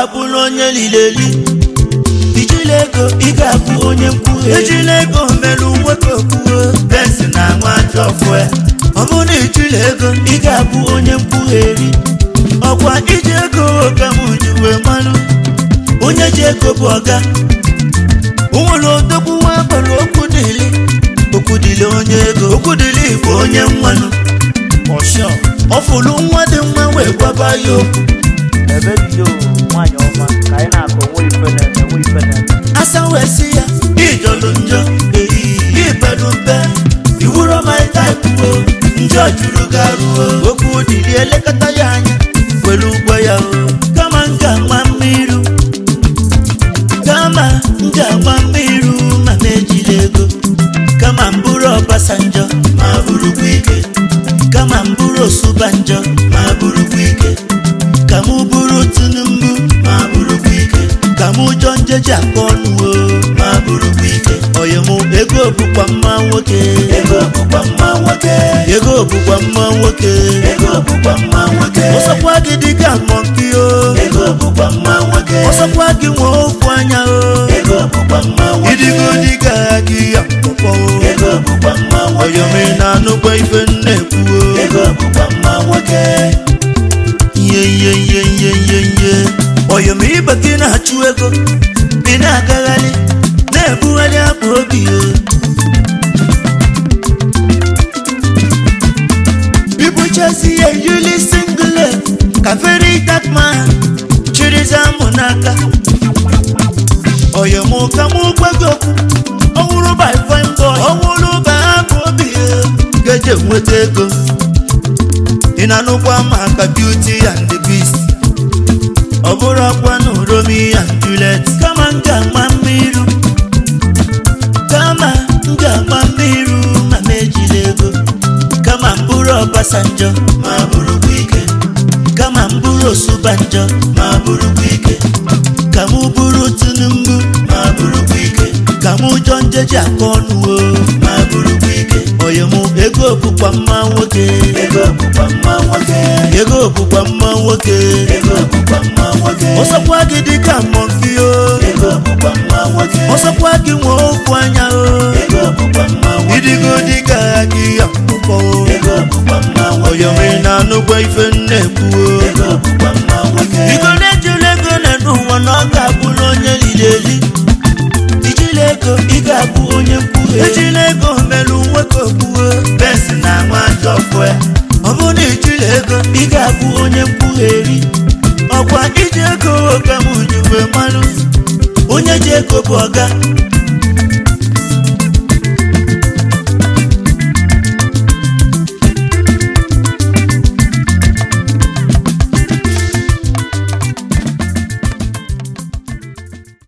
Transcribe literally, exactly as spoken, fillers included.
ga-abụrụ onye lileli ijile ego ị ga-abụ onye mkpughe ejile ego melu nwoke okwuo bensi na nwa jọfue ọ bụrụ na ijile ego ị ga-abụ onye mkpugheri ọkwa iji ego ka m ji wee malụ onye ji ego bụ ọga o nwere odogwu nwa akpọrọ okwu dịli okwu dịli onye ego okwu dịli bụ onye nwanụ ọshọ ọ fụrụ nwa dị mma wee gwaba ya okwu ebe bido nwanyị ọma ka anyị na-akọ nwe ife na-eme nwe ife na-eme asa wee si ya ijọlụ njọ ibedu mbe iwuro my type o njọ juru garuo okwu dịli elekọta ya anya were ụgwọ ya o kama m ga-agba mmiri kama m ga-agba mmiri ma m ejila ego kama m bụrụ Ọbasanjọ ma bụrụkwa ike kama m bụrụ Osubanjọ ma bụrụkwa ike ka m bụrụ Tinubu ma bụrụkwa ike ka m ụjọ njeji akpa ọnụ o ma bụrụkwa ike oyi m ego bụkwa mma nwoke ego bụkwa mma nwoke ego bụkwa mma nwoke ego bụkwa mma nwoke ọsọkwa gị dịka mọnki o ego bụkwa mma nwoke ọsọkwa gị nwe okwu anya o ego bụkwa mma nwoke idigo dịka gị ya mkpọkpọ o ego bụkwa mma nwoke oyi m na-anụkwa ife na-ekwu o ego bụkwa mma nwoke ihe ihe ihe ihe ihe ihe oyi m ibe gị na-achụ ego ị na-agagharị na-ebugharị akpa obi o people just see a really single ka very dark man chiri zamụ n'aka oyi m ka m gwa gị okwu ọnwụrụ by fine boy ọnwụrụ by akpa obi o ga-eje nweta ego ị na-anụkwa maka Beauty and the Beast ọ bụrụ ọkwa na Romeo and Juliet kama m ga-agba mmiri kama m ga-agba mmiri ma m ejila ego kama m bụrụ Ọbasanjọ ma bụrụkwa ike kama m bụrụ Osubanjọ ma bụrụkwa ike ka m bụrụ Tinubu ma bụrụkwa ike ka m ụjọ njeji akpa ọnụ o ma bụrụkwa ike oyi m ego bụkwa mma nwoke ego bụkwa mma nwoke ego bụkwa mma nwoke ego bụkwa mma nwoke ọsọkwa gị dịka mọnki o ego bụkwa mma nwoke ọsọkwa gị nwe okwu anya o ego bụkwa mma nwoke idigo dịka gị ya mkpọkpọ o ego bụkwa mma nwoke oyi m na-anụkwa ife na-ekwu o ego bụkwa mma nwoke igo na-ejiri ego na n'ụwa na ọ ga-abụrụ onye lileli ijile ego ị ga-abụ onye mkpughe ejila ego melu nwoke okwuo bensi na nwa jọfue ọ bụrụ na ijile ego ị ga-abụ onye mkpugheri ọkwa iji ego ka m ji wee malụ onye ji ego bụ ọga